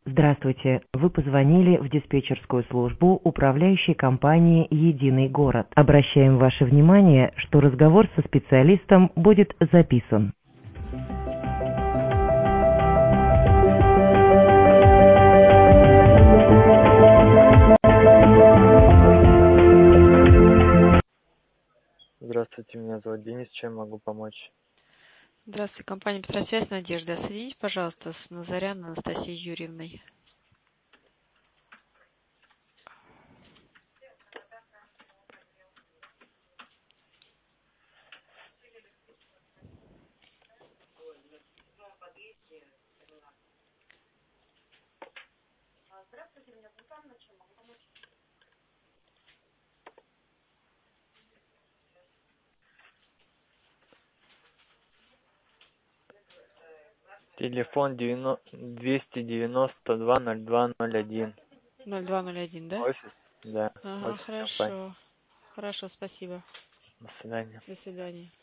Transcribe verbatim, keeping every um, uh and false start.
Здравствуйте. Вы позвонили в диспетчерскую службу управляющей компании «Единый город». Обращаем ваше внимание, что разговор со специалистом будет записан. Здравствуйте, меня зовут Денис. Чем могу помочь? Здравствуйте, компания Петросвязь Надежда. Соедините, пожалуйста, с Назарян Анастасией Юрьевной. Телефон двести девяносто два ноль два ноль один. ноль два ноль один, да? Офис? Да, Ага, офис компании. хорошо. Хорошо, спасибо. До свидания. До свидания.